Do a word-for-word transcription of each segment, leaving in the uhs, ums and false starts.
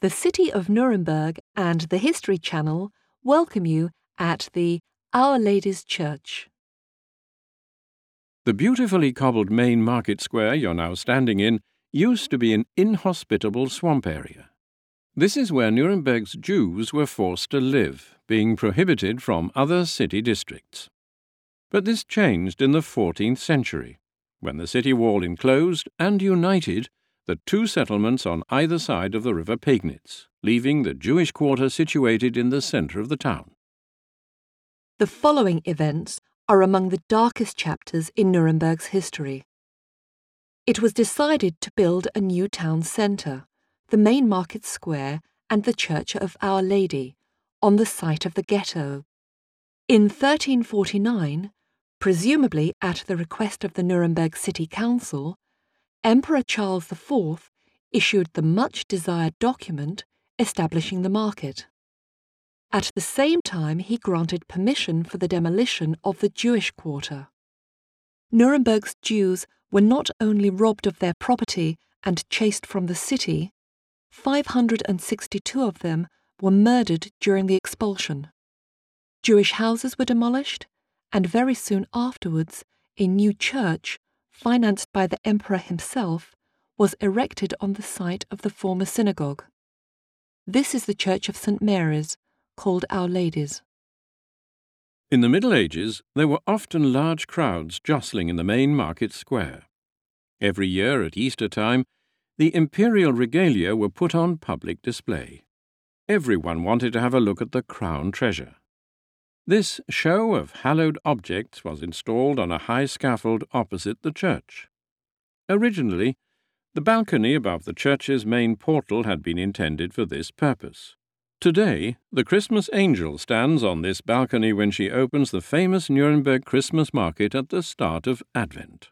The City of Nuremberg and the History Channel welcome you at the Our Lady's Church. The beautifully cobbled main market square you're now standing in used to be an inhospitable swamp area. This is where Nuremberg's Jews were forced to live, being prohibited from other city districts. But this changed in the fourteenth century, when the city wall enclosed and united the two settlements on either side of the river Pegnitz, leaving the Jewish quarter situated in the centre of the town. The following events are among the darkest chapters in Nuremberg's history. It was decided to build a new town centre, the main market square and the Church of Our Lady, on the site of the ghetto. In thirteen forty-nine, presumably at the request of the Nuremberg City Council, Emperor Charles the Fourth issued the much-desired document establishing the market. At the same time, he granted permission for the demolition of the Jewish quarter. Nuremberg's Jews were not only robbed of their property and chased from the city, five hundred sixty-two of them were murdered during the expulsion. Jewish houses were demolished, and very soon afterwards, a new church, financed by the emperor himself, was erected on the site of the former synagogue. This is the Church of Saint Mary's, called Our Lady's. In the Middle Ages, there were often large crowds jostling in the main market square. Every year at Easter time, the imperial regalia were put on public display. Everyone wanted to have a look at the crown treasure. This show of hallowed objects was installed on a high scaffold opposite the church. Originally, the balcony above the church's main portal had been intended for this purpose. Today, the Christmas angel stands on this balcony when she opens the famous Nuremberg Christmas market at the start of Advent.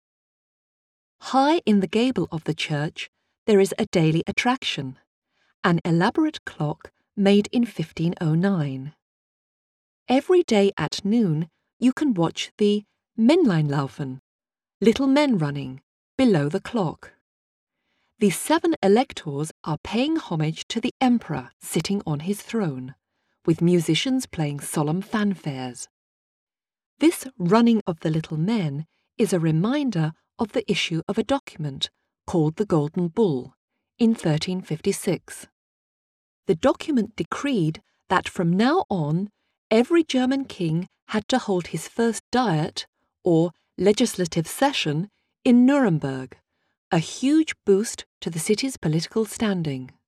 High in the gable of the church, there is a daily attraction, an elaborate clock made in fifteen oh nine. Every day at noon, you can watch the Männleinlaufen, little men running, below the clock. The seven electors are paying homage to the emperor sitting on his throne, with musicians playing solemn fanfares. This running of the little men is a reminder of the issue of a document called the Golden Bull in thirteen fifty-six. The document decreed that from now on, every German king had to hold his first diet, or legislative session, in Nuremberg, a huge boost to the city's political standing.